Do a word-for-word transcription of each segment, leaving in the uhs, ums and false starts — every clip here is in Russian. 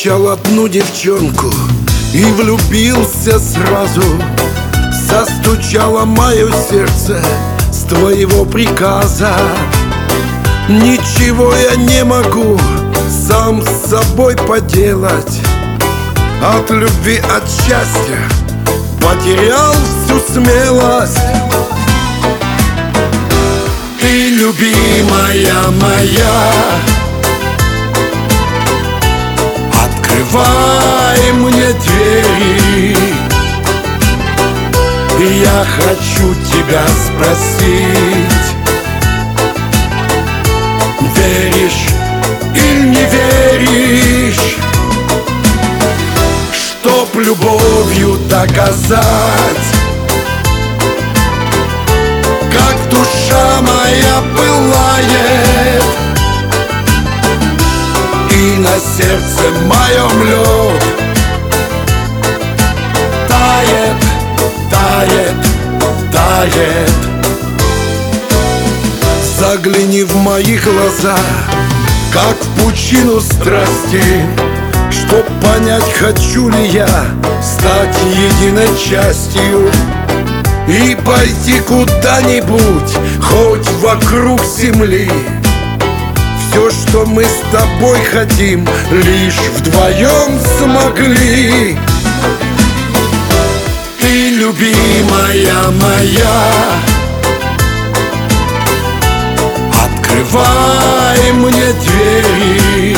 Встречал одну девчонку и влюбился сразу. Застучало мое сердце с твоего приказа. Ничего я не могу сам с собой поделать. От любви, от счастья потерял всю смелость. Ты, любимая моя, открывай мне двери. Я хочу тебя спросить: веришь или не веришь? Чтоб любовью доказать, как душа моя пылает, и на сердце моем лед тает, тает, тает. Загляни в мои глаза, как в пучину страсти, чтоб понять, хочу ли я стать единой частью и пойти куда-нибудь, хоть вокруг земли. Все, что мы с тобой хотим, лишь вдвоем смогли. Ты, любимая моя, открывай мне двери.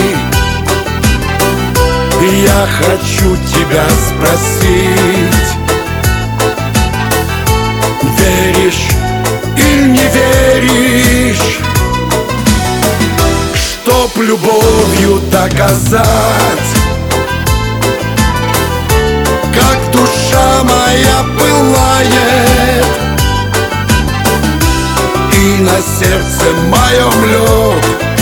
Я хочу тебя спросить: веришь или не веришь? Чтоб любовью доказать, как душа моя пылает, и на сердце моем лед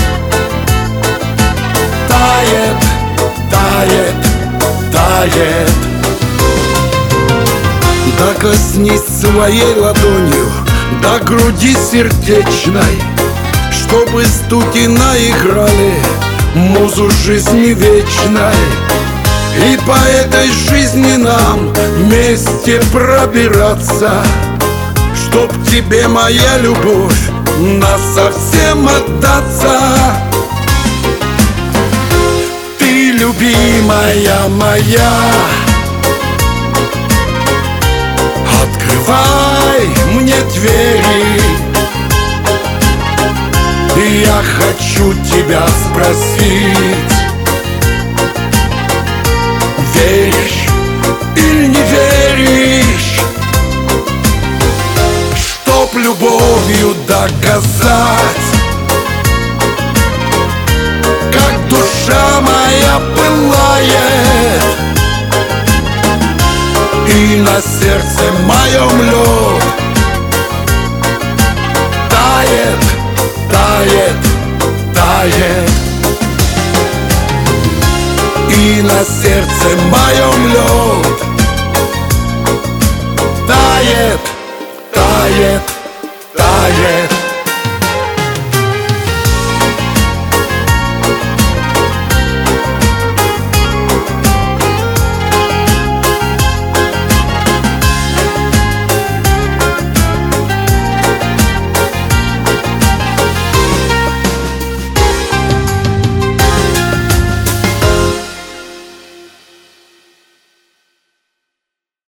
тает, тает, тает. Да коснись своей ладонью до груди сердечной, чтобы стуки наиграли музу жизни вечной. И по этой жизни нам вместе пробираться, чтоб тебе, моя любовь, насовсем отдаться. Ты, любимая моя, открывай мне двери. Я хочу тебя спросить: веришь или не веришь? Чтоб любовью доказать, как душа моя пылает, и на сердце моем лед тает, тает, тает. И на сердце моем лед